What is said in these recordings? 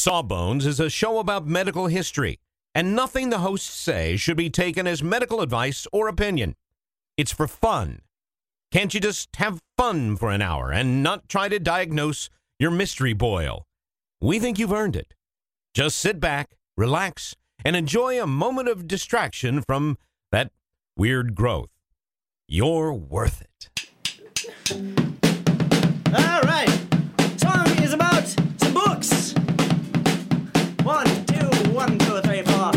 Sawbones is a show about medical history, and nothing the hosts say should be taken as medical advice or opinion. It's for fun. Can't you just have fun for an hour and not try to diagnose your mystery boil? We think you've earned it. Just sit back, relax, and enjoy a moment of distraction from that weird growth. You're worth it. All right. Song is about some books. 1, 2, 1, 2, 3, 4.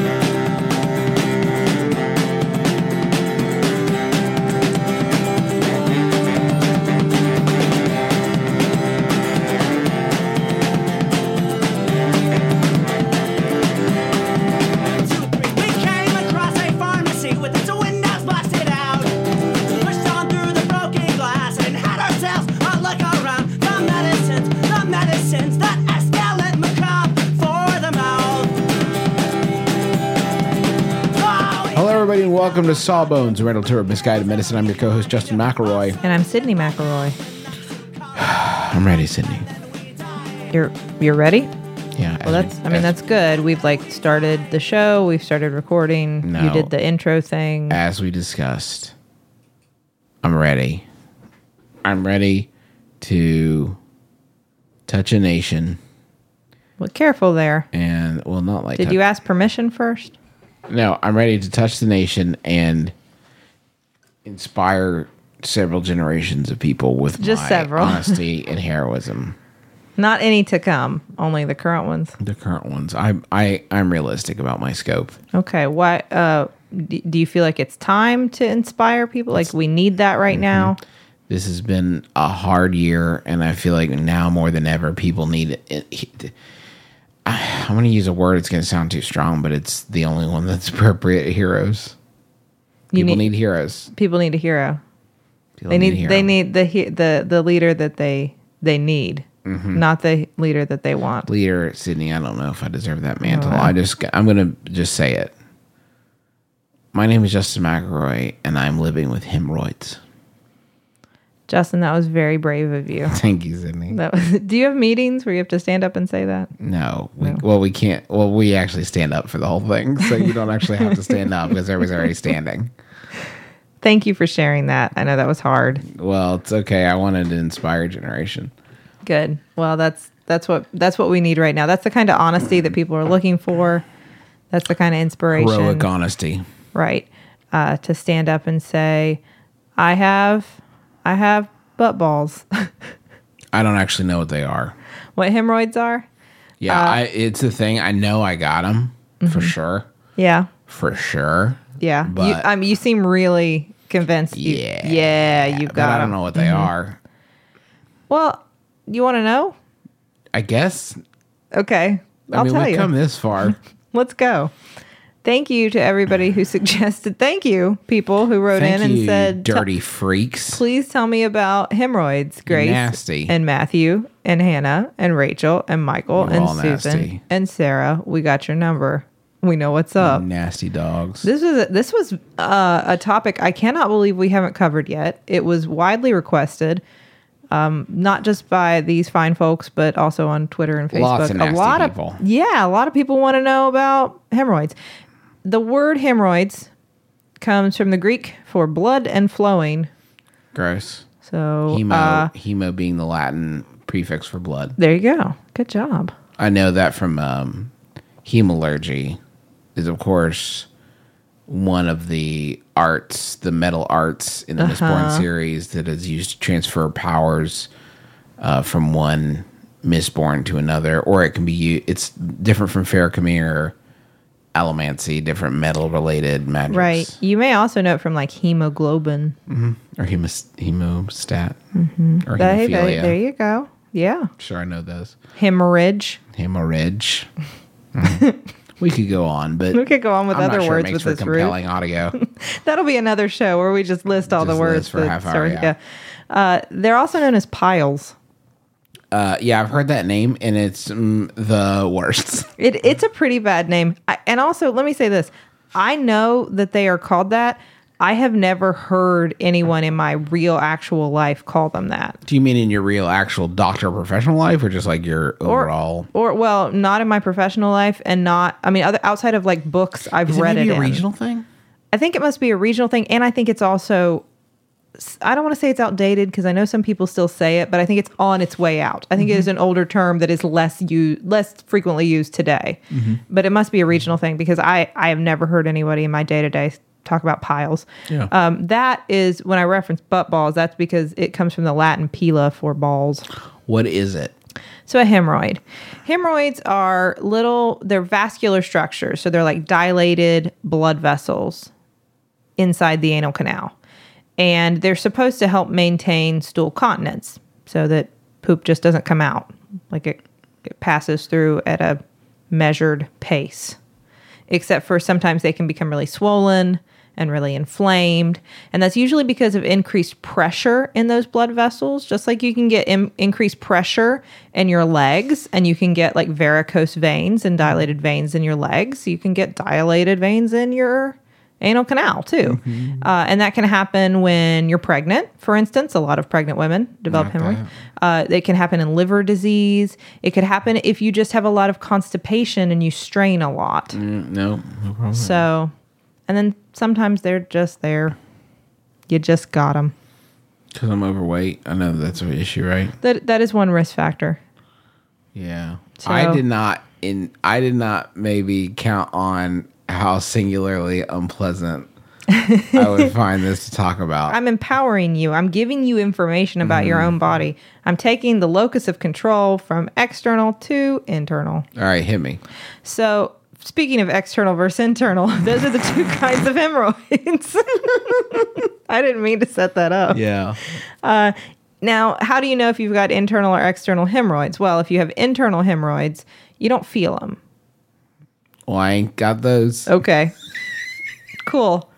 Everybody, and welcome to Sawbones, a rental tour of misguided medicine. I'm your co-host, Justin McElroy. And I'm Sydney McElroy. I'm ready, Sydney. You're ready? Yeah. Well, that's good. We've started the show. We've started recording. No, you did the intro thing. As we discussed, I'm ready. I'm ready to touch a nation. Well, careful there. And, well, not like... Did you ask permission first? No, I'm ready to touch the nation and inspire several generations of people with just several honesty and heroism. Not any to come, only the current ones. The current ones. I'm realistic about my scope. Okay. Why? Do you feel like it's time to inspire people? Like we need that right now? This has been a hard year, and I feel like now more than ever, people need it. I'm going to use a word. It's going to sound too strong, but it's the only one that's appropriate. Heroes. People need heroes. People need a hero. They need the leader that they need, not the leader that they want. Leader, Sydney. I don't know if I deserve that mantle. I'm going to just say it. My name is Justin McElroy, and I'm living with hemorrhoids. Justin, that was very brave of you. Thank you, Sydney. Do you have meetings where you have to stand up and say that? No. We can't. Well, we actually stand up for the whole thing, so you don't actually have to stand up because everybody's already standing. Thank you for sharing that. I know that was hard. Well, it's okay. I wanted to inspire a generation. Good. Well, that's what we need right now. That's the kind of honesty that people are looking for. That's the kind of inspiration. Heroic honesty. Right. To stand up and say, I have butt balls. I don't actually know what they are. What hemorrhoids are? Yeah, it's a thing. I know I got them for sure. Yeah. For sure. Yeah. But you seem really convinced. Yeah. You got them. I don't know what they are. Well, you want to know? I guess. Okay. I'll tell you. We've come this far. Let's go. Thank you to everybody who suggested. Thank you, people who wrote in and said, dirty freaks. Please tell me about hemorrhoids. Grace nasty. And Matthew and Hannah and Rachel and Michael and Susan nasty. And Sarah. We got your number. We know what's up. Nasty dogs. This was a topic I cannot believe we haven't covered yet. It was widely requested, not just by these fine folks, but also on Twitter and Facebook. Lots of nasty people. A lot of people want to know about hemorrhoids. The word hemorrhoids comes from the Greek for blood and flowing. Gross. So hemo being the Latin prefix for blood. There you go. Good job. I know that from hemalurgy is, of course, one of the arts, the metal arts in the Mistborn series that is used to transfer powers from one Mistborn to another, or it can be used. It's different from Faramir, allomancy, different metal-related magics. Right. You may also know it from hemoglobin. Or hemostat. Or hemophilia. There you go. Yeah. Sure, I know those. Hemorrhage. We could go on, but we could go on with I'm other not sure words it makes with for this compelling audio. That'll be another show where we just list all the words for half hour. Yeah. They're also known as piles. Yeah, I've heard that name, and it's the worst. It's a pretty bad name. And also, let me say this. I know that they are called that. I have never heard anyone in my real actual life call them that. Do you mean in your real actual doctor professional life, or just like your overall? Or well, not in my professional life, and not. I mean, outside of like books I've read it maybe in. a regional thing? I think it must be a regional thing, and I think it's also. I don't want to say it's outdated because I know some people still say it, but I think it's on its way out. I think it is an older term that is less frequently used today. But it must be a regional thing because I have never heard anybody in my day-to-day talk about piles. Yeah. That is, when I reference butt balls, that's because it comes from the Latin pila for balls. What is it? So a hemorrhoid. Hemorrhoids are they're vascular structures. So they're like dilated blood vessels inside the anal canal. And they're supposed to help maintain stool continence so that poop just doesn't come out. Like it passes through at a measured pace. Except for sometimes they can become really swollen and really inflamed. And that's usually because of increased pressure in those blood vessels. Just like you can get increased pressure in your legs, and you can get like varicose veins and dilated veins in your legs. You can get dilated veins in your anal canal too. And that can happen when you're pregnant. For instance, a lot of pregnant women develop hemorrhoids. It can happen in liver disease. It could happen if you just have a lot of constipation and you strain a lot. No problem. So, and then sometimes they're just there. You just got them. Because I'm overweight. I know that's an issue, right? That is one risk factor. Yeah. So- I did not maybe count on how singularly unpleasant I would find this to talk about. I'm empowering you. I'm giving you information about your own body. I'm taking the locus of control from external to internal. All right, hit me. So, speaking of external versus internal, those are the two kinds of hemorrhoids. I didn't mean to set that up. Yeah. Now, how do you know if you've got internal or external hemorrhoids? Well, if you have internal hemorrhoids, you don't feel them. Well, I ain't got those. Okay. Cool.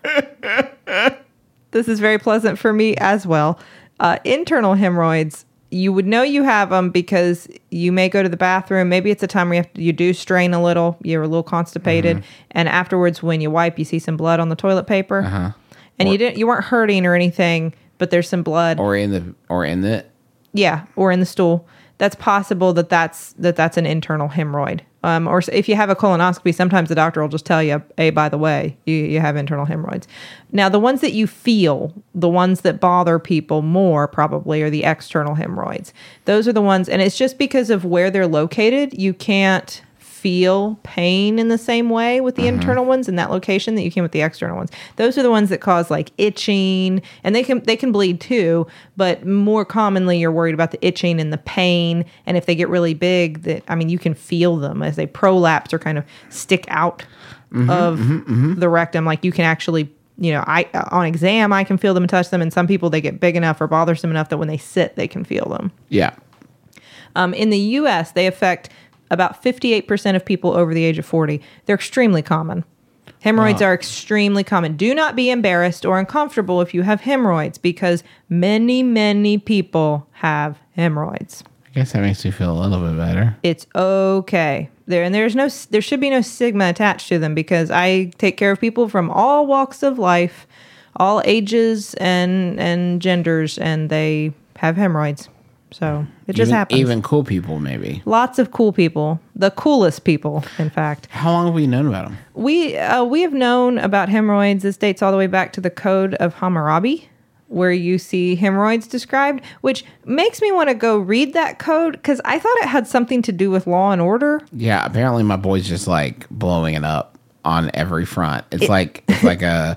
This is very pleasant for me as well. Internal hemorrhoids, you would know you have them because you may go to the bathroom. Maybe it's a time where you do strain a little. You're a little constipated. And afterwards, when you wipe, you see some blood on the toilet paper. And you weren't hurting or anything, but there's some blood. Or in the Yeah, or in the stool. That's possible that's an internal hemorrhoid. Or if you have a colonoscopy, sometimes the doctor will just tell you, hey, by the way, you have internal hemorrhoids. Now, the ones that you feel, the ones that bother people more probably are the external hemorrhoids. Those are the ones, and it's just because of where they're located, you can't feel pain in the same way with the internal ones in that location that you can with the external ones. Those are the ones that cause like itching, and they can bleed too, but more commonly you're worried about the itching and the pain. And if they get really big, you can feel them as they prolapse or kind of stick out of the rectum. Like you can actually, on exam, I can feel them and touch them. And some people, they get big enough or bothersome enough that when they sit, they can feel them. Yeah. In the U.S., they affect about 58% of people over the age of 40. They're extremely common. Hemorrhoids are extremely common. Do not be embarrassed or uncomfortable if you have hemorrhoids because many, many people have hemorrhoids. I guess that makes me feel a little bit better. It's okay. There should be no stigma attached to them because I take care of people from all walks of life, all ages and genders, and they have hemorrhoids. So it just happens. Even cool people, maybe. Lots of cool people. The coolest people, in fact. How long have we known about them? We have known about hemorrhoids. This dates all the way back to the Code of Hammurabi, where you see hemorrhoids described, which makes me want to go read that code because I thought it had something to do with law and order. Yeah, apparently my boy's just like blowing it up on every front. It's like a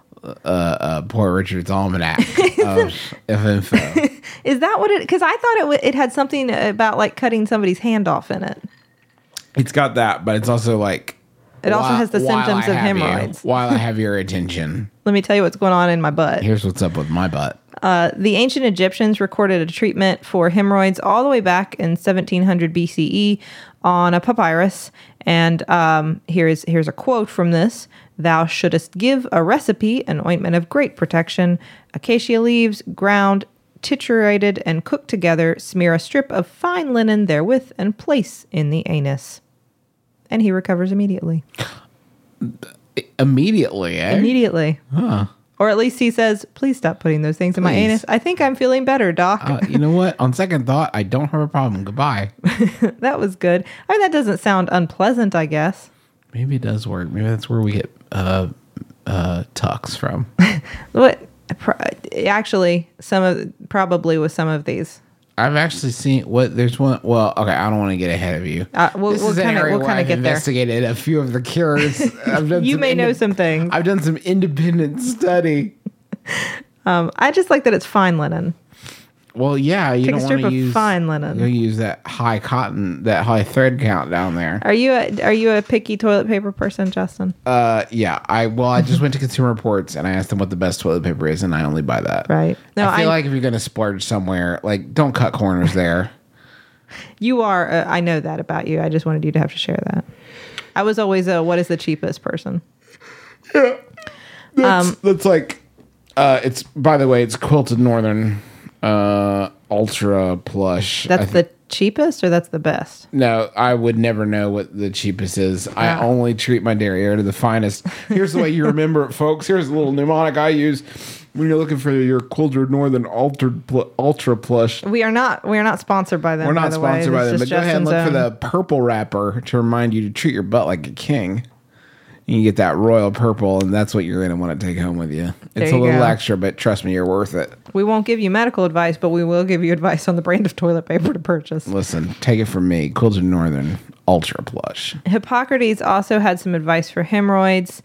Poor Richard's Almanac of info. Is that what it? Because I thought it had something about like cutting somebody's hand off in it. It's got that, but it's also like it also has the symptoms of hemorrhoids. While I have your attention, let me tell you what's going on in my butt. Here's what's up with my butt. The ancient Egyptians recorded a treatment for hemorrhoids all the way back in 1700 BCE on a papyrus. And here's a quote from this. Thou shouldest give a recipe, an ointment of great protection, acacia leaves, ground, triturated, and cooked together, smear a strip of fine linen therewith, and place in the anus. And he recovers immediately. Immediately, eh? Immediately. Huh. Or at least he says, please stop putting those things in my anus. I think I'm feeling better, Doc. You know what? On second thought, I don't have a problem. Goodbye. That was good. I mean, that doesn't sound unpleasant, I guess. Maybe it does work. Maybe that's where we get tucks from. What? Actually, probably with some of these. I've actually seen there's one. Well, okay, I don't want to get ahead of you. We'll kind of get there. Investigated a few of the cures. You may know some things. I've done some independent study. I just like that it's fine linen. Well, yeah, you Take don't a strip want to of use fine linen. You use that high cotton, that high thread count down there. Are you a picky toilet paper person, Justin? Yeah. I just went to Consumer Reports and I asked them what the best toilet paper is, and I only buy that. Right. No, I feel like if you're gonna splurge somewhere, like don't cut corners there. You are. I know that about you. I just wanted you to have to share that. I was always a what is the cheapest person. Yeah. That's like. It's by the way, it's Quilted Northern. Ultra Plush. That's the cheapest or that's the best? No, I would never know what the cheapest is. I only treat my derriere to the finest. Here's the way you remember it, folks. Here's a little mnemonic I use when you're looking for your Quilted Northern Ultra Plush. We are not sponsored by them. We're not sponsored by them, but go ahead and look for the purple wrapper to remind you to treat your butt like a king. You get that royal purple, and that's what you're going to want to take home with you. It's a little extra, but trust me, you're worth it. We won't give you medical advice, but we will give you advice on the brand of toilet paper to purchase. Listen, take it from me. Quilted Northern Ultra Plush. Hippocrates also had some advice for hemorrhoids.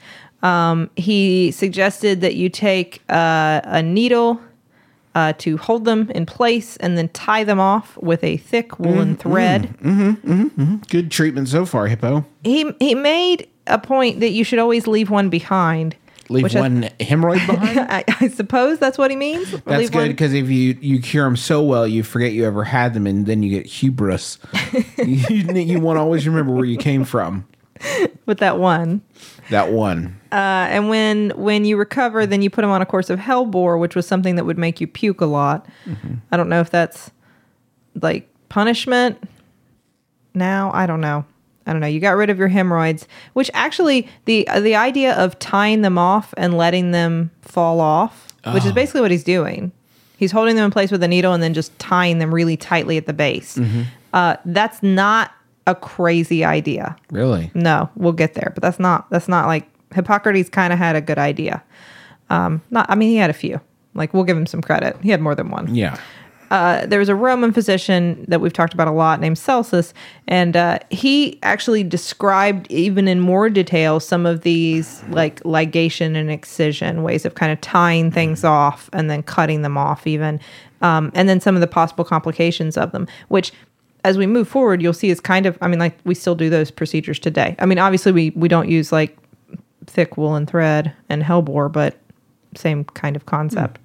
He suggested that you take a needle to hold them in place and then tie them off with a thick woolen thread. Good treatment so far, Hippo. He made a point that you should always leave one behind. Leave one hemorrhoid behind? I suppose that's what he means. That's good, because if you cure them so well, you forget you ever had them, and then you get hubris. you want to always remember where you came from. With that one. That one. And when you recover, then you put them on a course of hellebore, which was something that would make you puke a lot. Mm-hmm. I don't know if that's like punishment now. I don't know. You got rid of your hemorrhoids, which actually the idea of tying them off and letting them fall off, which is basically what he's doing. He's holding them in place with a needle and then just tying them really tightly at the base. Mm-hmm. That's not a crazy idea. Really? No, we'll get there, but that's not like Hippocrates kind of had a good idea. He had a few. Like, we'll give him some credit. He had more than one. Yeah. There was a Roman physician that we've talked about a lot named Celsus, and he actually described even in more detail some of these like ligation and excision ways of kind of tying things off and then cutting them off even, and then some of the possible complications of them, which as we move forward, you'll see is kind of, like we still do those procedures today. Obviously we don't use like thick woolen thread and hellebore, but same kind of concept.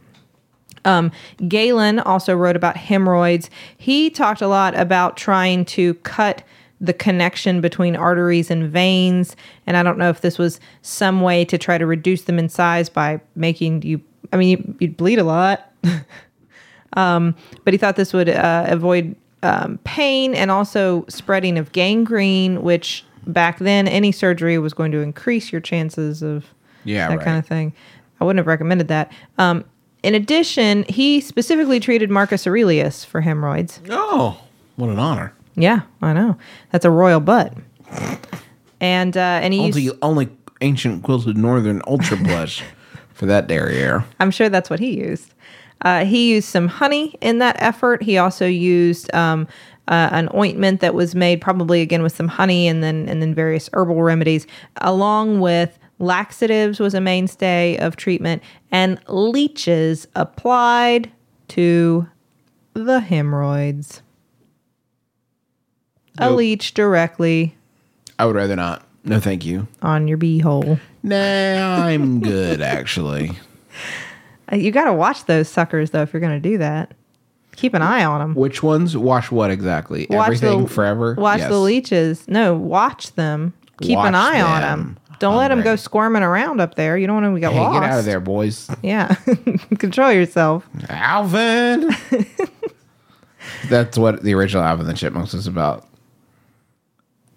Galen also wrote about hemorrhoids. He talked a lot about trying to cut the connection between arteries and veins. And I don't know if this was some way to try to reduce them in size by making you'd bleed a lot. But he thought this would avoid pain and also spreading of gangrene, which back then any surgery was going to increase your chances of that kind of thing. I wouldn't have recommended that. In addition, he specifically treated Marcus Aurelius for hemorrhoids. Oh, what an honor. Yeah, I know. That's a royal butt. And he used only ancient Quilted Northern Ultra Plush for that derriere. I'm sure that's what he used. He used some honey in that effort. He also used an ointment that was made probably again with some honey and then various herbal remedies, along with laxatives was a mainstay of treatment, and leeches applied to the hemorrhoids. Nope. A leech directly. I would rather not. No, thank you. On your beehole. Nah, I'm good, actually. You got to watch those suckers, though, if you're going to do that. Keep an eye on them. Which ones? Watch what exactly? Everything forever? Watch the leeches. No, watch them. Keep an eye on them. Don't let them go squirming around up there. You don't want them to get lost. Get out of there, boys. Yeah. Control yourself. Alvin! That's what the original Alvin and the Chipmunks was about.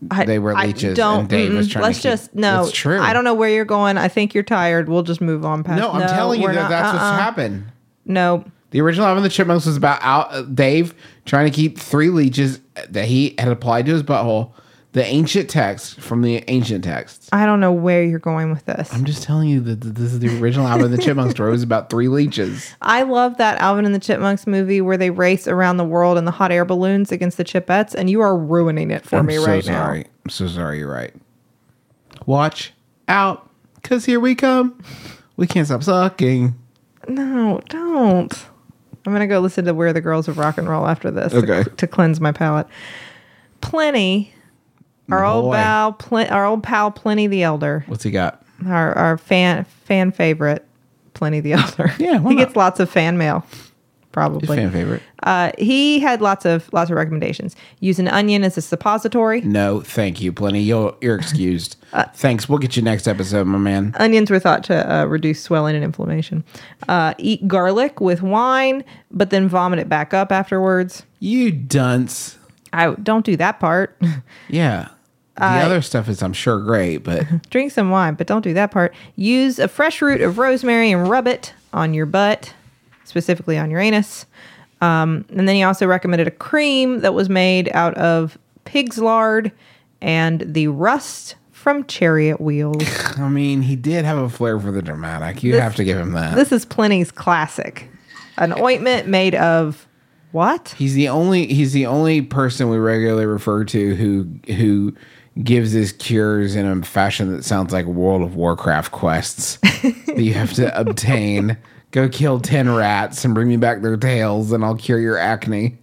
they were leeches, and Dave was trying let's to keep... just no. It's true. I don't know where you're going. I think you're tired. We'll just move on past. No, I'm telling you we're not- that's what's happened. No. The original Alvin and the Chipmunks was about Dave trying to keep 3 leeches that he had applied to his butthole. The ancient text from the ancient texts. I don't know where you're going with this. I'm just telling you that this is the original Alvin and the Chipmunks story. It was about 3 leeches. I love that Alvin and the Chipmunks movie where they race around the world in the hot air balloons against the Chipettes, and you are ruining it for me right now. I'm so sorry. You're right. Watch out, because here we come. We can't stop sucking. No, don't. I'm gonna go listen to Where the Girls of Rock and Roll after this to cleanse my palate. Pliny, our old pal Pliny the Elder. What's he got? Our fan favorite, Pliny the Elder. Yeah, why he not? gets lots of fan mail. Probably His fan favorite. He had lots of recommendations. Use an onion as a suppository. No, thank you, Pliny. You're excused. Thanks. We'll get you next episode, my man. Onions were thought to reduce swelling and inflammation. Eat garlic with wine, but then vomit it back up afterwards. You dunce. I don't do that part. Yeah. The other stuff is, I'm sure, great, but Drink some wine, but don't do that part. Use a fresh root of rosemary and rub it on your butt, specifically on your anus. And then he also recommended a cream that was made out of pig's lard and the rust from chariot wheels. I mean, he did have a flair for the dramatic. You have to give him that. This is Pliny's classic. An ointment made of what? He's the only person we regularly refer to who gives his cures in a fashion that sounds like World of Warcraft quests that you have to obtain. Go kill 10 rats and bring me back their tails, and I'll cure your acne.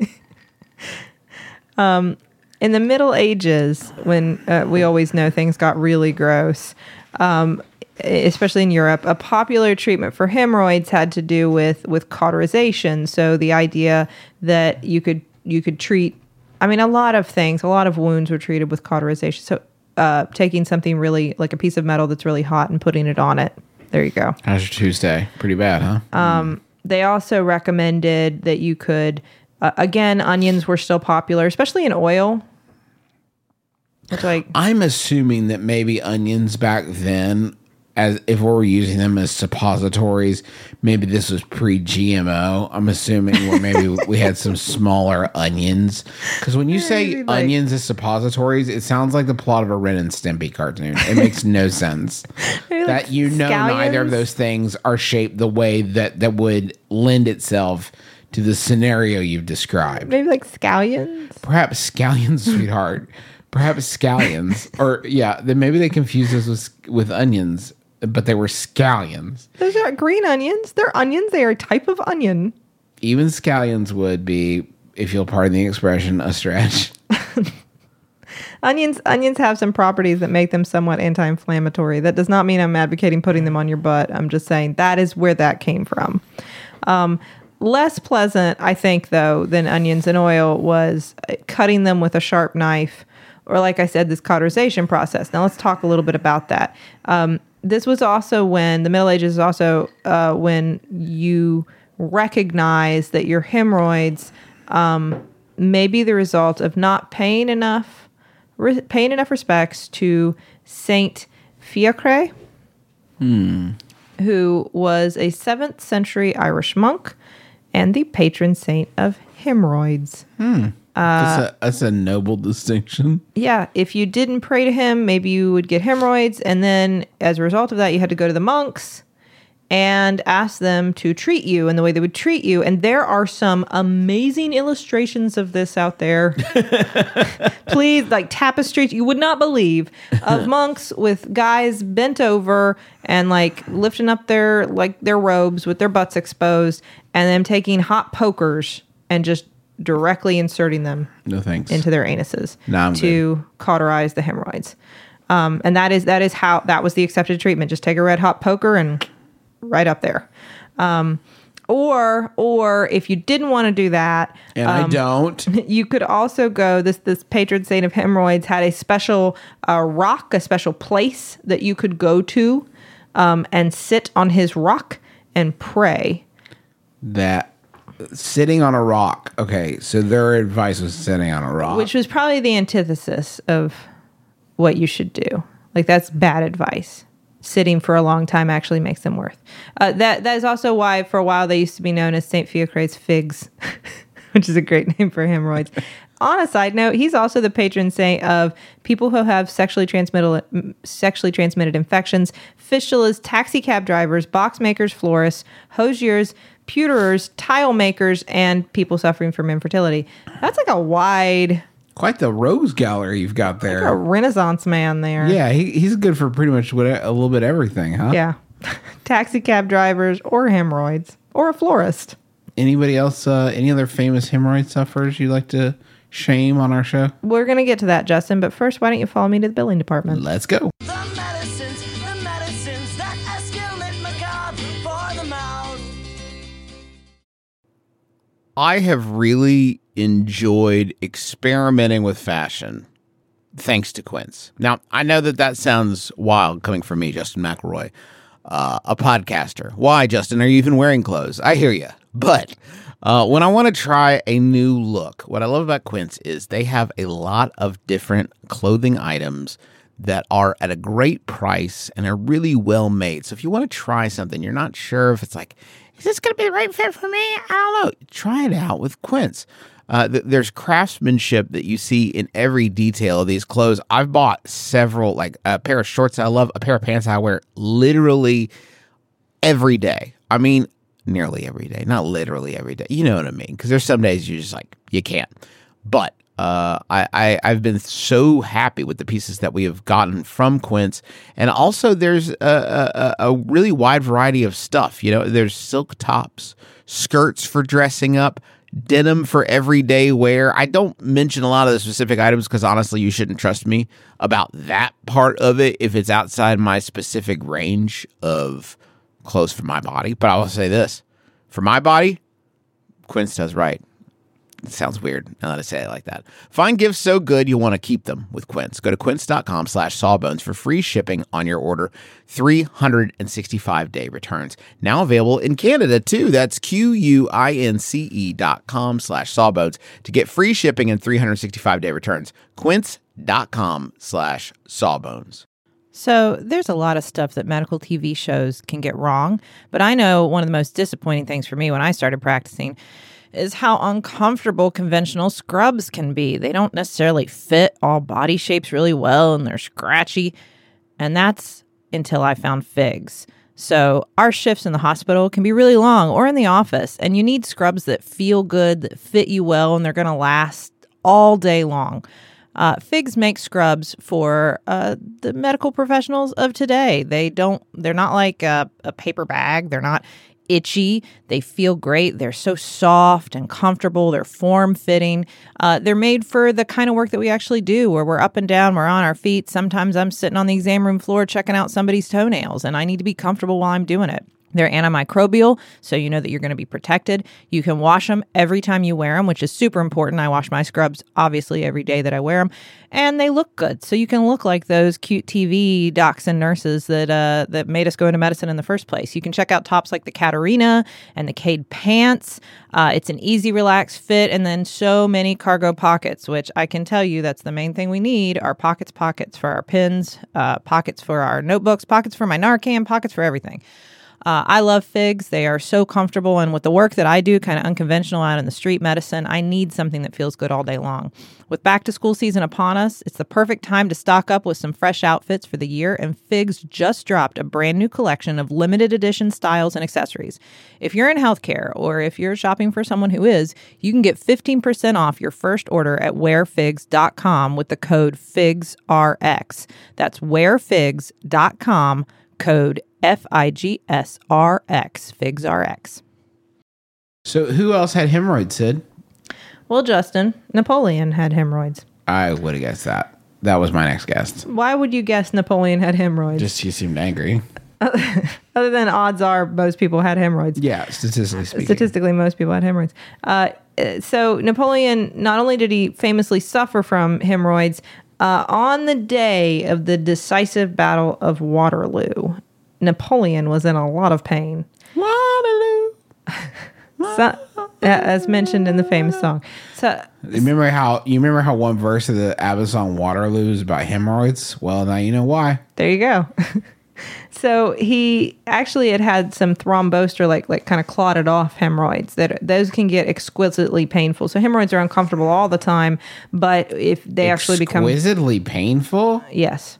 In the Middle Ages, when we always know things got really gross, especially in Europe, a popular treatment for hemorrhoids had to do with cauterization. So the idea that you could treat, I mean, a lot of wounds were treated with cauterization. So taking something really, like a piece of metal that's really hot and putting it on it. There you go. How's your Tuesday? Pretty bad, huh? They also recommended that you could, again, onions were still popular, especially in oil. I'm assuming that maybe onions back then, as if we were using them as suppositories, maybe this was pre-GMO. I'm assuming where maybe we had some smaller onions. Because when you say onions as suppositories, it sounds like the plot of a Ren and Stimpy cartoon. It makes no sense. That neither of those things are shaped the way that would lend itself to the scenario you've described. Maybe like scallions? Perhaps scallions, sweetheart. Perhaps scallions. Or, yeah, then maybe they confused us with onions, but they were scallions. Those are green onions. They're onions. They are a type of onion. Even scallions would be, if you'll pardon the expression, a stretch. Onions have some properties that make them somewhat anti-inflammatory. That does not mean I'm advocating putting them on your butt. I'm just saying that is where that came from. Less pleasant, I think, though, than onions and oil was cutting them with a sharp knife, or like I said, this cauterization process. Now let's talk a little bit about that. This was also when the Middle Ages is also when you recognize that your hemorrhoids may be the result of not paying enough respects to Saint Fiacre, who was a 7th century Irish monk and the patron saint of hemorrhoids. That's a noble distinction. Yeah, if you didn't pray to him, maybe you would get hemorrhoids, and then as a result of that, you had to go to the monks and ask them to treat you in the way they would treat you. And there are some amazing illustrations of this out there. Please, like tapestries, you would not believe, of monks with guys bent over and like lifting up their robes with their butts exposed, and them taking hot pokers and just directly inserting them into their anuses to cauterize the hemorrhoids. And that is how that was the accepted treatment. Just take a red hot poker and right up there. Or if you didn't want to do that, and I don't, you could also go, this patron saint of hemorrhoids had a special rock, a special place that you could go to and sit on his rock and pray. That Sitting on a rock. Okay, so their advice was sitting on a rock. Which was probably the antithesis of what you should do. Like, that's bad advice. Sitting for a long time actually makes them worse. That is also why, for a while, they used to be known as St. Theocrates figs, which is a great name for hemorrhoids. On a side note, he's also the patron saint of people who have sexually transmitted infections, fistulas, taxi cab drivers, box makers, florists, hosiers, pewterers, tile makers, and people suffering from infertility. That's like a wide... Quite the rose gallery you've got there. Like a Renaissance man there. Yeah, he's good for pretty much a little bit everything, huh? Yeah. Taxi cab drivers or hemorrhoids or a florist. Anybody else, any other famous hemorrhoid sufferers you'd like to shame on our show? We're going to get to that, Justin, but first, why don't you follow me to the billing department? Let's go. The medicines that escalate macabre for the mouth. I have really enjoyed experimenting with fashion thanks to Quince. Now, I know that sounds wild coming from me, Justin McElroy, a podcaster. Why, Justin, are you even wearing clothes? I hear you. But when I want to try a new look, what I love about Quince is they have a lot of different clothing items that are at a great price and are really well made. So if you want to try something, you're not sure if it's like, is this going to be the right fit for me? I don't know. Try it out with Quince. There's craftsmanship that you see in every detail of these clothes. I've bought several, like a pair of shorts I love, a pair of pants I wear literally every day. I mean, nearly every day, not literally every day. You know what I mean? Because there's some days you just like, you can't. But I've been so happy with the pieces that we have gotten from Quince. And also there's a really wide variety of stuff. You know, there's silk tops, skirts for dressing up, denim for everyday wear. I don't mention a lot of the specific items because honestly, you shouldn't trust me about that part of it if it's outside my specific range of clothes for my body. But I will say this, for my body, Quince does right. It sounds weird now that I say it like that. Find gifts so good you'll want to keep them with Quince. Go to quince.com/sawbones for free shipping on your order. 365-day returns. Now available in Canada too. That's QUINCE.com/sawbones to get free shipping and 365-day returns. Quince.com/sawbones. So there's a lot of stuff that medical TV shows can get wrong, but I know one of the most disappointing things for me when I started practicing is how uncomfortable conventional scrubs can be. They don't necessarily fit all body shapes really well, and they're scratchy. And that's until I found Figs. So our shifts in the hospital can be really long or in the office, and you need scrubs that feel good, that fit you well, and they're going to last all day long. Figs make scrubs for the medical professionals of today. They're not like a paper bag. They're not itchy. They feel great. They're so soft and comfortable. They're form-fitting. They're made for the kind of work that we actually do, where we're up and down, we're on our feet. Sometimes I'm sitting on the exam room floor checking out somebody's toenails, and I need to be comfortable while I'm doing it. They're antimicrobial, so you know that you're going to be protected. You can wash them every time you wear them, which is super important. I wash my scrubs, obviously, every day that I wear them. And they look good, so you can look like those cute TV docs and nurses that made us go into medicine in the first place. You can check out tops like the Caterina and the Cade pants. It's an easy, relaxed fit, and then so many cargo pockets, which I can tell you that's the main thing we need, are pockets for our pens, pockets for our notebooks, pockets for my Narcan, pockets for everything. I love Figs. They are so comfortable. And with the work that I do, kind of unconventional out in the street medicine, I need something that feels good all day long. With back to school season upon us, it's the perfect time to stock up with some fresh outfits for the year. And Figs just dropped a brand new collection of limited edition styles and accessories. If you're in healthcare or if you're shopping for someone who is, you can get 15% off your first order at wearfigs.com with the code FIGSRX. That's wearfigs.com, code FIGSRX, FIGSRX. So who else had hemorrhoids, Sid? Well, Justin, Napoleon had hemorrhoids. I would have guessed that. That was my next guess. Why would you guess Napoleon had hemorrhoids? Just he seemed angry. Other than odds are most people had hemorrhoids. Yeah, statistically speaking. Statistically, most people had hemorrhoids. So Napoleon, not only did he famously suffer from hemorrhoids, on the day of the decisive Battle of Waterloo, Napoleon was in a lot of pain. Waterloo. So, as mentioned in the famous song. So You remember how one verse of the ABBA song Waterloo is about hemorrhoids? Well, now you know why. there you go. So he actually had some thrombosed or like kind of clotted off hemorrhoids those can get exquisitely painful. So hemorrhoids are uncomfortable all the time, but if they actually become exquisitely painful. yes.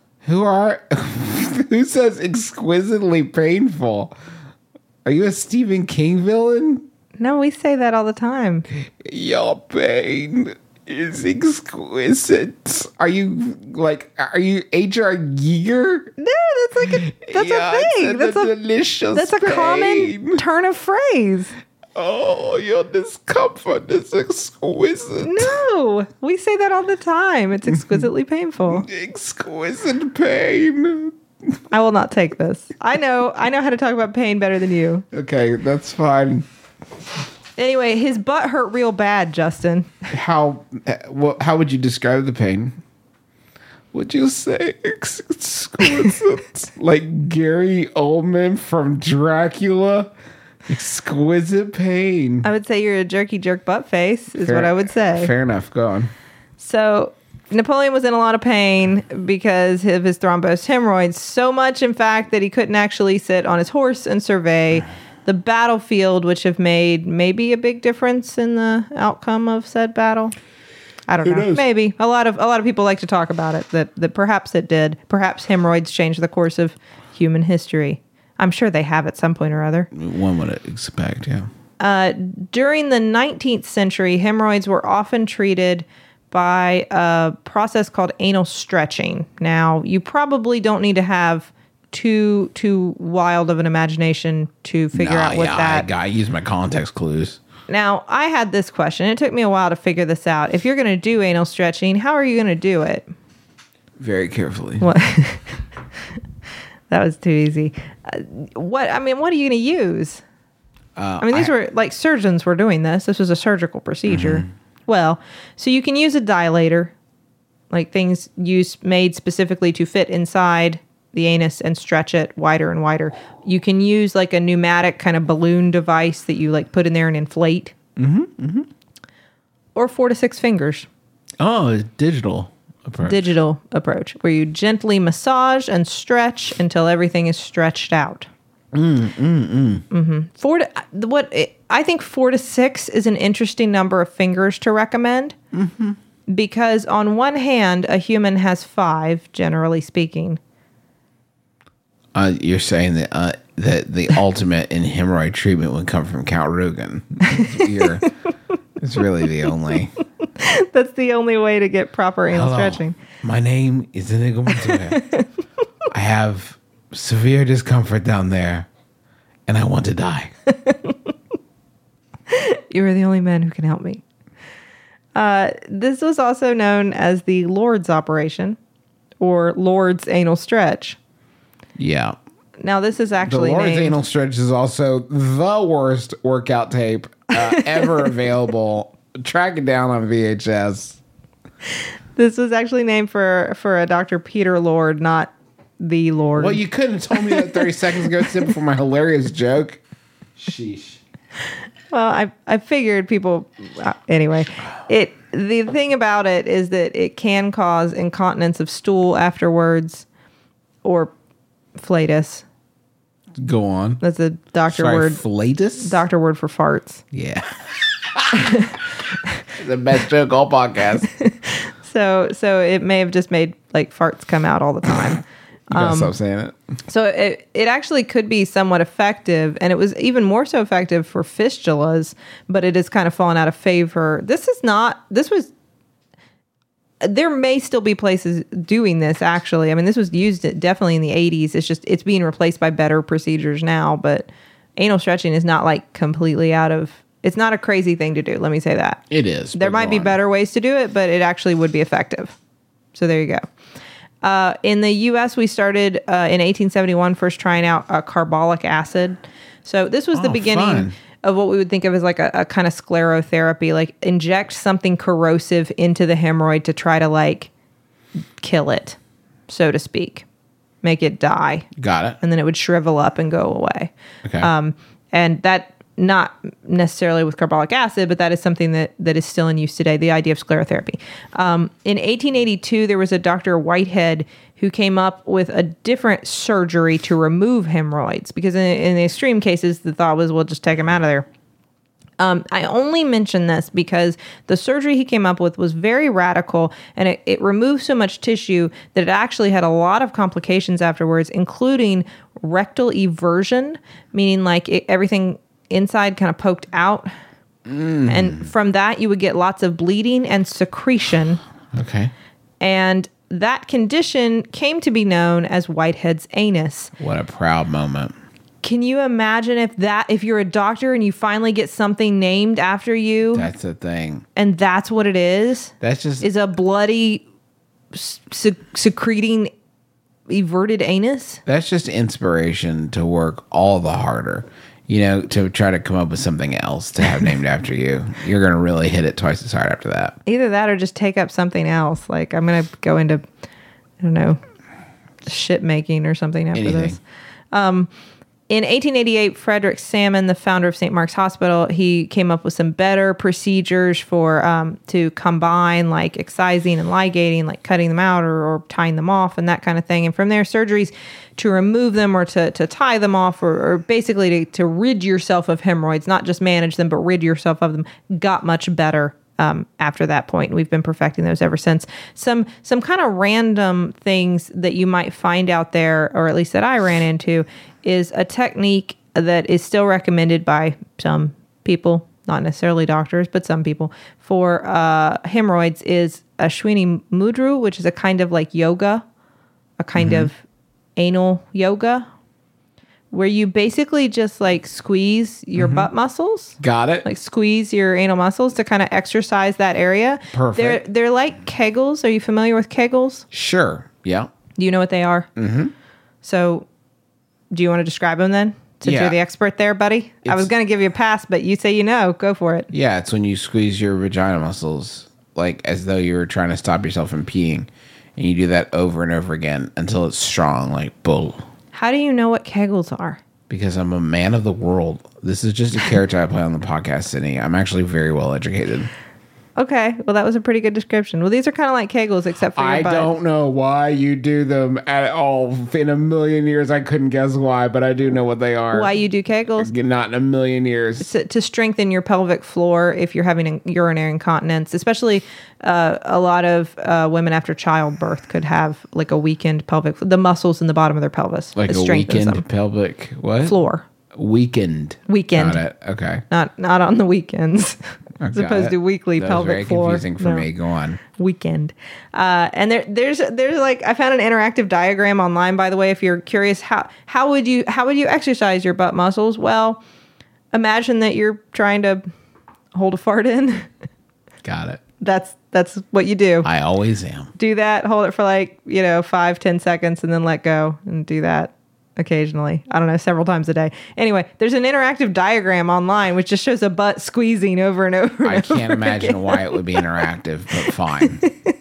Who says exquisitely painful? Are you a Stephen King villain? No, we say that all the time. Your pain is exquisite. Are you H.R. Giger? No, that's a thing. That's a delicious That's a common pain. turn of phrase. Oh, your discomfort is exquisite. No, we say that all the time. It's exquisitely painful. Exquisite pain. I will not take this. I know how to talk about pain better than you. Okay, that's fine. Anyway, his butt hurt real bad, Justin. How would you describe the pain? Would you say exquisite? Like Gary Oldman from Dracula? Exquisite pain. I would say you're a jerky jerk butt face is what I would say. Fair enough. Go on. So Napoleon was in a lot of pain because of his thrombosed hemorrhoids, so much, in fact, that he couldn't actually sit on his horse and survey the battlefield, which have made maybe a big difference in the outcome of said battle. I don't know. knows? Maybe a lot of people like to talk about it. That perhaps it did. Perhaps hemorrhoids changed the course of human history. I'm sure they have at some point or other. One would expect, yeah. During the 19th century, hemorrhoids were often treated by a process called anal stretching. Now, you probably don't need to have too wild of an imagination to figure out what that. I use my context clues. Now, I had this question. It took me a while to figure this out. If you're going to do anal stretching, how are you going to do it? Very carefully. What? That was too easy. What are you going to use? These were like surgeons were doing this. This was a surgical procedure. Mm-hmm. Well, so you can use a dilator, like things made specifically to fit inside the anus and stretch it wider and wider. You can use like a pneumatic kind of balloon device that you like put in there and inflate. Or 4 to 6 fingers. Oh, it's digital approach. Digital approach, where you gently massage and stretch until everything is stretched out. I think 4 to 6 is an interesting number of fingers to recommend. Because on one hand, a human has 5, generally speaking. You're saying that the ultimate in hemorrhoid treatment would come from Count Rugen. It's really the only. That's the only way to get proper anal stretching. My name is Inigo Montoya. I have severe discomfort down there, and I want to die. You are the only man who can help me. This was also known as the Lord's operation, or Lord's anal stretch. Yeah. Now, this is The actually Lord's named... anal stretch is also the worst workout tape ever available. Track it down on VHS. This was actually named for a Dr. Peter Lord, not the Lord. Well, you couldn't have told me that 30 seconds ago before my hilarious joke. Sheesh. Well, I figured people... anyway, the thing about it is that it can cause incontinence of stool afterwards, or flatus. Go on. That's a doctor Sorry, word. flatus? Doctor word for farts. Yeah. The best joke all podcast. So it may have just made like farts come out all the time. You gotta stop saying it. So it actually could be somewhat effective, and it was even more so effective for fistulas, but it has kind of fallen out of favor. There may still be places doing this, actually. I mean, this was used definitely in the 80s. It's being replaced by better procedures now, but anal stretching is not like completely it's not a crazy thing to do. Let me say that. It is. There might be better ways to do it, but it actually would be effective. So there you go. In the U.S., we started in 1871 first trying out carbolic acid. So this was the beginning fun. of what we would think of as like a kind of sclerotherapy, like inject something corrosive into the hemorrhoid to try to like kill it, so to speak, make it die. Got it. And then it would shrivel up and go away. Okay. And that not necessarily with carbolic acid, but that is something that is still in use today, the idea of sclerotherapy. In 1882, there was a Dr. Whitehead who came up with a different surgery to remove hemorrhoids, because in the extreme cases, the thought was, we'll just take them out of there. I only mention this because the surgery he came up with was very radical, and it removed so much tissue that it actually had a lot of complications afterwards, including rectal eversion, meaning like everything inside kind of poked out. And from that, you would get lots of bleeding and secretion. Okay. And that condition came to be known as Whitehead's anus. What a proud moment. Can you imagine if you're a doctor and you finally get something named after you? That's the thing. And that's what it is? That's just... Is a bloody, secreting, everted anus? That's just inspiration to work all the harder. To try to come up with something else to have named after you. You're going to really hit it twice as hard after that. Either that or just take up something else. Like, I'm going to go into, I don't know, shit making or something after this. In 1888, Frederick Salmon, the founder of St. Mark's Hospital, he came up with some better procedures for to combine like excising and ligating, like cutting them out or tying them off and that kind of thing. And from there, surgeries to remove them or to tie them off or basically to rid yourself of hemorrhoids, not just manage them, but rid yourself of them, got much better after that point. We've been perfecting those ever since. Some kind of random things that you might find out there, or at least that I ran into, is a technique that is still recommended by some people, not necessarily doctors, but some people, for hemorrhoids is Ashwini Mudra, which is a kind of like yoga, a kind of anal yoga, where you basically just like squeeze your butt muscles. Got it. Like squeeze your anal muscles to kind of exercise that area. Perfect. They're like Kegels. Are you familiar with Kegels? Sure. Yeah. Do you know what they are? Mm-hmm. So do you want to describe them then? Since you're the expert there, buddy? I was going to give you a pass, but you say you know. Go for it. Yeah, it's when you squeeze your vagina muscles, like as though you were trying to stop yourself from peeing. And you do that over and over again until it's strong, like bull. How do you know what Kegels are? Because I'm a man of the world. This is just a character I play on the podcast, Sydney. I'm actually very well educated. Okay, well, that was a pretty good description. Well, these are kind of like Kegels, except for your butt. I don't know why you do them at all. In a million years, I couldn't guess why, but I do know what they are. Why you do Kegels? Not in a million years. To strengthen your pelvic floor if you're having urinary incontinence, especially a lot of women after childbirth could have like a weakened pelvic, the muscles in the bottom of their pelvis. Like a weakened pelvic, what? Floor. Weakened. Got it. Okay. Not on the weekends. As opposed to weekly pelvic floor. Very confusing for me. Go on. Weekend. And there's like, I found an interactive diagram online, by the way, if you're curious, how would you exercise your butt muscles? Well, imagine that you're trying to hold a fart in. Got it. That's what you do. I always am. Do that, hold it for like, 5-10 seconds and then let go, and do that occasionally. I don't know, several times a day. Anyway, there's an interactive diagram online which just shows a butt squeezing over and over. I can't imagine why it would be interactive, but fine.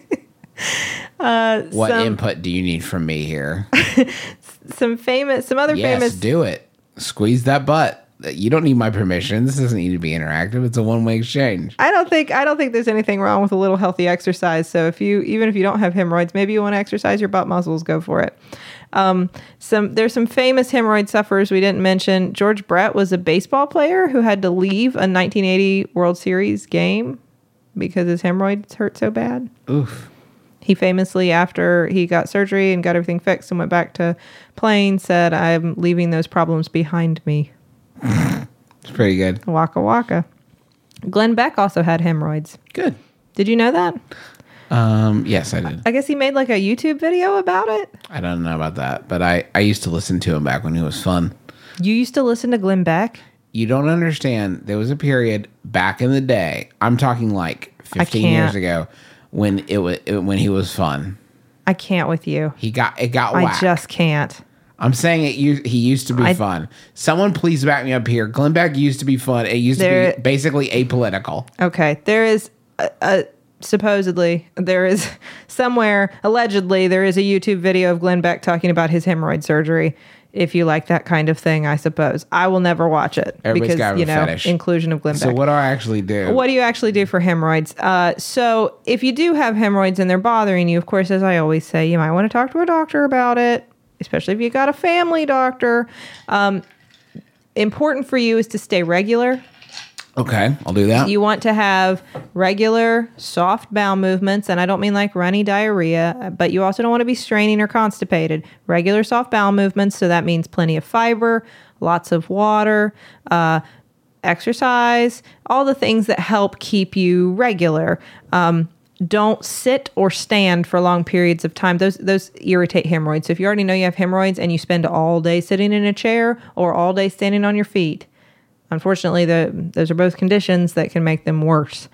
What input do you need from me here? Some other famous. Yes, do it. Squeeze that butt. You don't need my permission. This doesn't need to be interactive. It's a one-way exchange. I don't think there's anything wrong with a little healthy exercise. So even if you don't have hemorrhoids, maybe you want to exercise your butt muscles, go for it. There's some famous hemorrhoid sufferers we didn't mention. George Brett was a baseball player who had to leave a 1980 World Series game because his hemorrhoids hurt so bad. Oof. He famously, after he got surgery and got everything fixed and went back to playing, said, "I'm leaving those problems behind me." It's pretty good. Waka waka. Glenn Beck also had hemorrhoids. Good. Did you know that? Yes, I did. I guess he made like a YouTube video about it. I don't know about that, but I used to listen to him back when he was fun. You used to listen to Glenn Beck? You don't understand. There was a period back in the day. I'm talking like 15 years ago when he was fun. I can't with you. It got whack. I just can't. I'm saying he used to be fun. Someone please back me up here. Glenn Beck used to be fun. It used to be basically apolitical. Okay. There is supposedly, there is somewhere, allegedly, there is a YouTube video of Glenn Beck talking about his hemorrhoid surgery. if you like that kind of thing, I suppose. I will never watch it Everybody's because, got a fetish. inclusion of Glenn So Beck. what do I actually do? What do you actually do for hemorrhoids? So if you do have hemorrhoids and they're bothering you, of course, as I always say, you might want to talk to a doctor about it, especially if you got a family doctor. Important for you is to stay regular. Okay, I'll do that. You want to have regular, soft bowel movements, and I don't mean like runny diarrhea, but you also don't want to be straining or constipated. Regular, soft bowel movements, so that means plenty of fiber, lots of water, exercise, all the things that help keep you regular. Don't sit or stand for long periods of time. Those irritate hemorrhoids. So if you already know you have hemorrhoids and you spend all day sitting in a chair or all day standing on your feet, unfortunately, those are both conditions that can make them worse.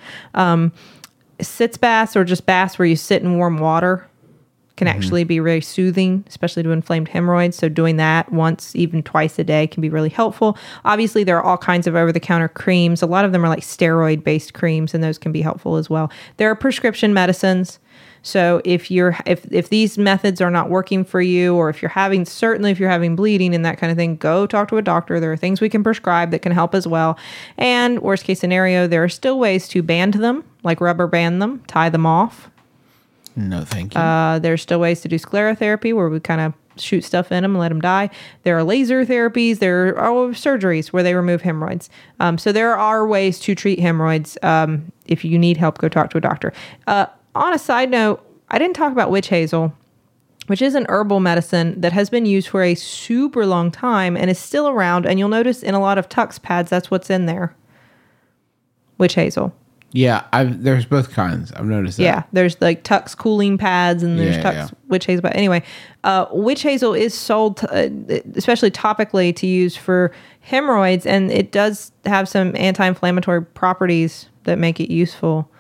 Sitz baths or just baths where you sit in warm water can actually be really soothing, especially to inflamed hemorrhoids. So doing that once, even twice a day can be really helpful. Obviously, there are all kinds of over-the-counter creams. A lot of them are like steroid-based creams, and those can be helpful as well. There are prescription medicines. So if these methods are not working for you, or if you're having bleeding and that kind of thing, go talk to a doctor. There are things we can prescribe that can help as well. And worst case scenario, there are still ways to band them, like rubber band them, tie them off. No, thank you. There's still ways to do sclerotherapy where we kind of shoot stuff in them and let them die. There are laser therapies. There are surgeries where they remove hemorrhoids. So there are ways to treat hemorrhoids. If you need help, go talk to a doctor. On a side note, I didn't talk about witch hazel, which is an herbal medicine that has been used for a super long time and is still around. And you'll notice in a lot of Tux pads, that's what's in there. Witch hazel. Yeah, there's both kinds. I've noticed that. Yeah, there's like Tux cooling pads and there's Tux Yeah. witch hazel. But anyway, witch hazel is sold, especially topically, to use for hemorrhoids. And it does have some anti-inflammatory properties that make it useful.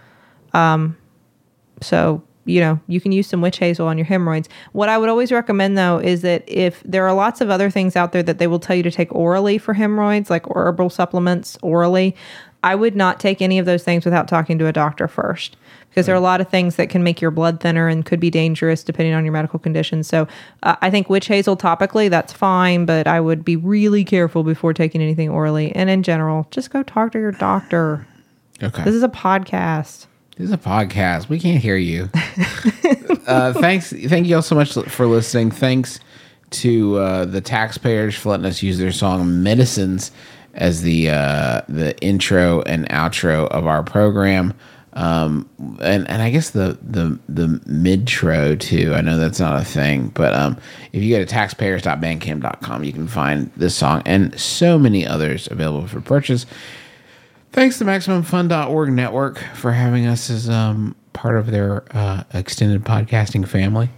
So, you can use some witch hazel on your hemorrhoids. What I would always recommend, though, is that if there are lots of other things out there that they will tell you to take orally for hemorrhoids, like herbal supplements orally, I would not take any of those things without talking to a doctor first, because there are a lot of things that can make your blood thinner and could be dangerous depending on your medical condition. So I think witch hazel topically, that's fine, but I would be really careful before taking anything orally. And in general, just go talk to your doctor. Okay. This is a podcast. This is a podcast. We can't hear you. Thank you all so much for listening. Thanks to the taxpayers for letting us use their song "Medicines" as the intro and outro of our program, and I guess the midtro too. I know that's not a thing, but if you go to taxpayers.bandcamp.com, you can find this song and so many others available for purchase. Thanks to MaximumFun.org network for having us as part of their extended podcasting family.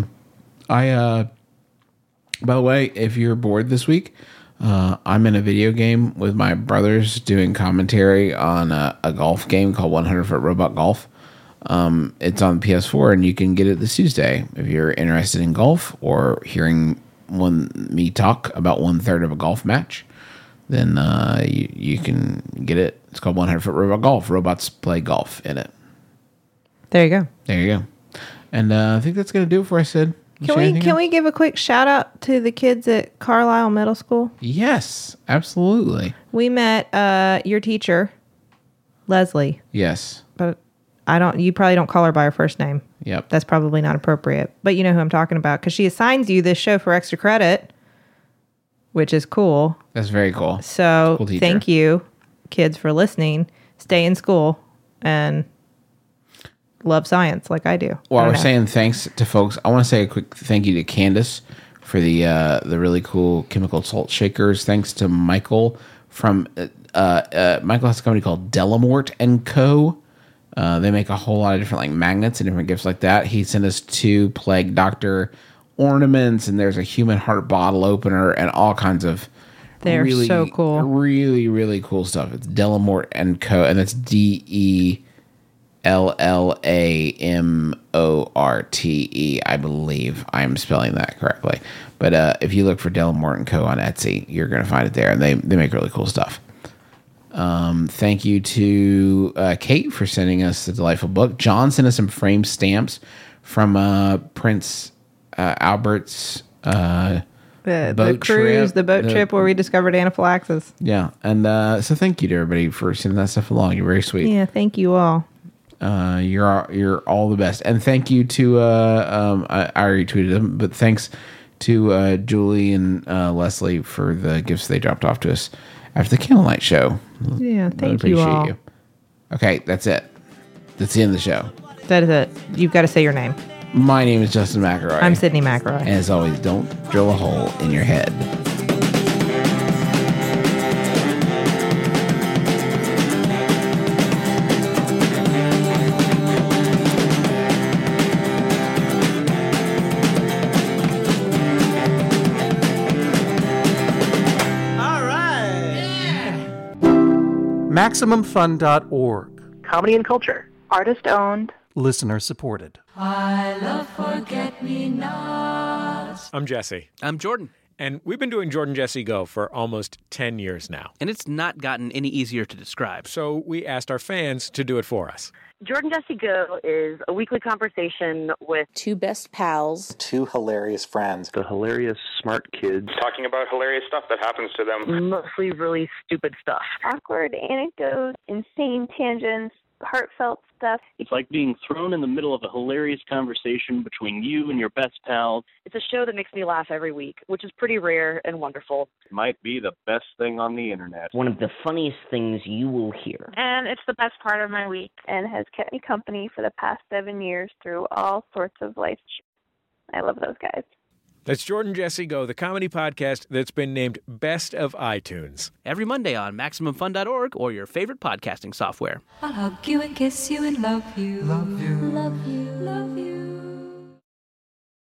By the way, if you're bored this week, I'm in a video game with my brothers doing commentary on a golf game called 100 Foot Robot Golf. It's on PS4, and you can get it this Tuesday. If you're interested in golf or hearing me talk about 1/3 of a golf match, then you can get it. It's called 100 Foot Robot Golf. Robots play golf in it. There you go. There you go. And I think that's going to do it for us, Sid. Can we give a quick shout out to the kids at Carlisle Middle School? Yes, absolutely. We met your teacher, Leslie, Yes. but you probably don't call her by her first name. Yep. That's probably not appropriate. But you know who I'm talking about, because she assigns you this show for extra credit, which is cool. That's very cool. So Cool teacher. thank you, kids, for listening. Stay in school and love science like I do. While I we're don't know. saying thanks to folks, I want to say a quick thank you to Candace for the really cool chemical salt shakers. Thanks to Michael from Michael has a company called Delamort & Co. They make a whole lot of different like magnets and different gifts like that. He sent us 2 Plague Doctor ornaments, and there's a human heart bottle opener and all kinds of They're really, so cool. really, really cool stuff. It's Delamort & Co. and that's DELLAMORTE. I believe I'm spelling that correctly. But if you look for Delamort & Co. on Etsy, you're going to find it there, and they make really cool stuff. Thank you to Kate for sending us the delightful book. John sent us some frame stamps from Prince Albert's The cruise, the boat trip where we discovered anaphylaxis. Yeah. And so thank you to everybody for sending that stuff along. You're very sweet. Yeah, thank you all. You're all the best. And thank you to, I already tweeted them, but thanks to Julie and Leslie for the gifts they dropped off to us after the Candlelight show. Yeah, thank you all. You. Okay, that's it. That's the end of the show. That is it. You've got to say your name. My name is Justin McElroy. I'm Sydney McElroy. And as always, don't drill a hole in your head. All right. MaximumFun.org. Comedy and culture. Artist owned. Listener supported. I love forget-me-nots. I'm Jesse. I'm Jordan. And we've been doing Jordan Jesse Go for almost 10 years now. And it's not gotten any easier to describe. So we asked our fans to do it for us. Jordan Jesse Go is a weekly conversation with two best pals, two hilarious friends, the hilarious smart kids, talking about hilarious stuff that happens to them. Mostly really stupid stuff. Awkward anecdotes, insane tangents, heartfelt stuff. It's like being thrown in the middle of a hilarious conversation between you and your best pals. It's a show that makes me laugh every week, which is pretty rare and wonderful. It might be the best thing on the internet. One of the funniest things you will hear. And it's the best part of my week and has kept me company for the past 7 years through all sorts of life shit. I love those guys. That's Jordan Jesse Go, the comedy podcast that's been named Best of iTunes. Every Monday on MaximumFun.org or your favorite podcasting software. I'll hug you and kiss you and love you. Love you. Love you. Love you.